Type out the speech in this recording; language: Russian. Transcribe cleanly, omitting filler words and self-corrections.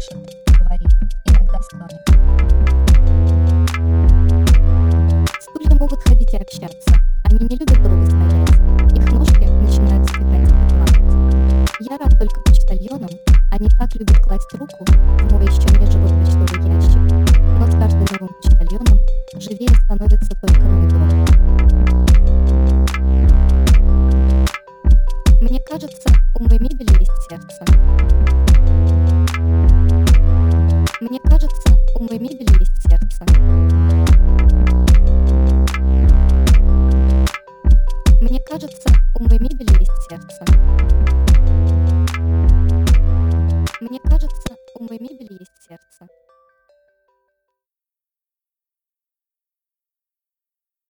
слышит, говорит, иногда стонет. Стулья могут ходить и общаться. Они не любят долго стоять. Их ножки начинают скакать и плавать. Я рад только почтальонам. Они так любят класть руку в мой еще не живой почтовый ящик. Но с каждым новым почтальоном живее становится только мой дом. Мне кажется, у моей мебели есть сердце. Мне кажется, у моей мебели есть сердце. Мне кажется, у моей мебели есть сердце. Мне кажется, у моей мебели есть сердце.